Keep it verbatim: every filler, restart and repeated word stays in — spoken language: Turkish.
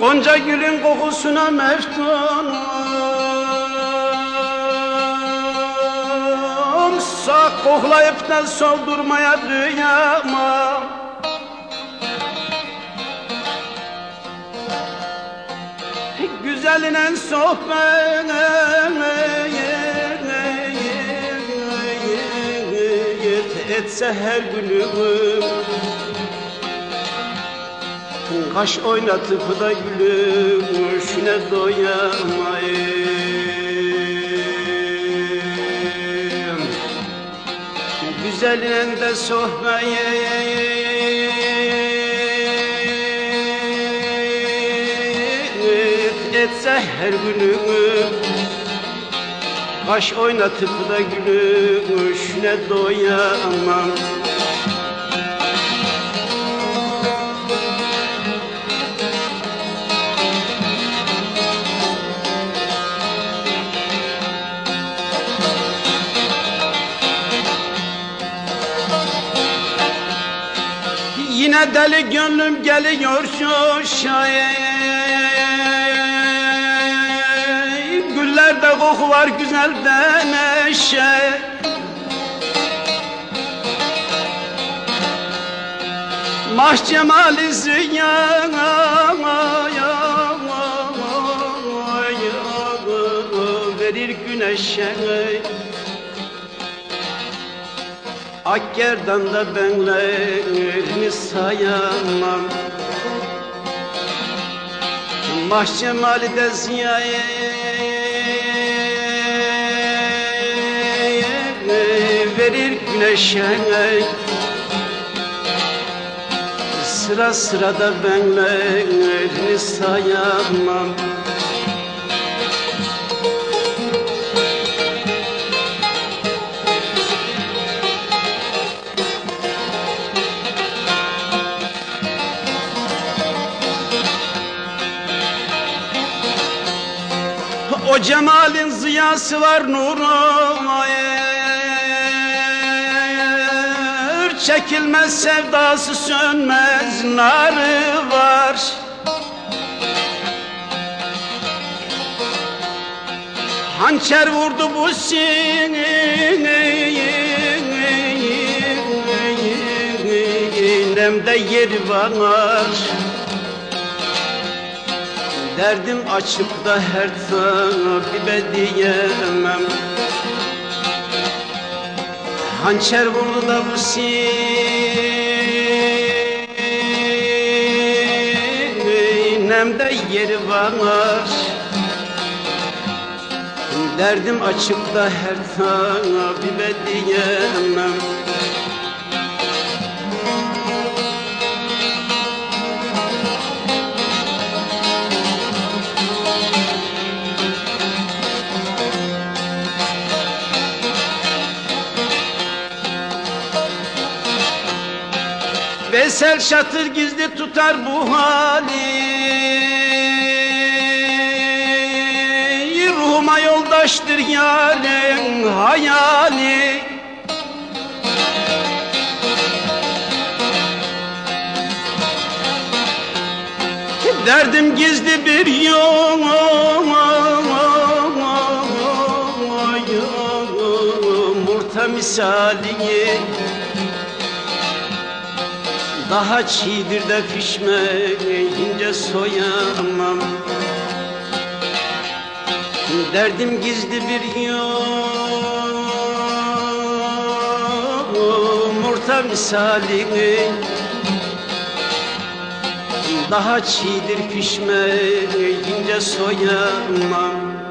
Gonca gülün kokusuna meftunum, sak koklayıp da soldurmaya kıyamam. Güzeline sohbet etse her günüm, kaş oynatıp da gülüşüne doyamayım. Güzeline de sohbet etse her günüm, kaş oynatıp da gülüşüne doyamam. Yine deli gönlüm geliyor şu şair, güllerde koku var güzelden eşe. Mah cemali ziyan verir güneşe, Akkerdan da benlerini sayamam. Mah cemali de ziyaya verir güneşe, sıra sıra da benlerini sayamam. O cemalin ziyası var nuru, çekilmez sevdası sönmez narı var. Hançer vurdu bu sinemde yeri var. Derdim açıp da her tabibe diyemem. Hançer vurdu da bu sinemde yeri var. Derdim açıp da her tabibe diyemem. Veysel Şatır gizli tutar bu hali, ruhuma yoldaştır yarın hayali. Derdim gizli bir yol, murta misali, daha çiğdir de pişmeyince soyamam. Derdim gizli bir yumurta misali, daha çiğdir pişmeyince soyamam.